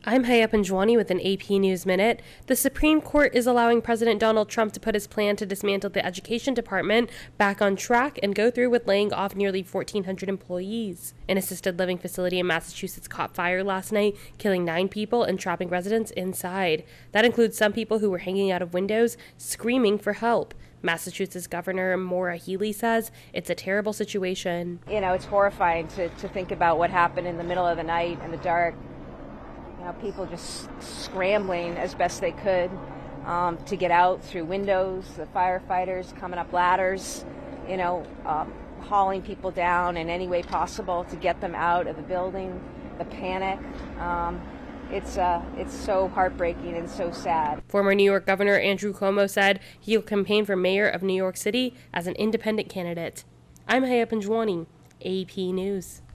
I'm Haya Panjwani with an AP News Minute. The Supreme Court is allowing President Donald Trump to put his plan to dismantle the Education Department back on track and go through with laying off nearly 1,400 employees. An assisted living facility in Massachusetts caught fire last night, killing 9 people and trapping residents inside. That includes some people who were hanging out of windows, screaming for help. Massachusetts Governor Maura Healey says it's a terrible situation. You know, it's horrifying to think about what happened in the middle of the night in the dark. People just scrambling as best they could to get out through windows, the firefighters coming up ladders, hauling people down in any way possible to get them out of the building, the panic. It's so heartbreaking and so sad. Former New York Governor Andrew Cuomo said he'll campaign for mayor of New York City as an independent candidate. I'm Haya Panjwani, AP News.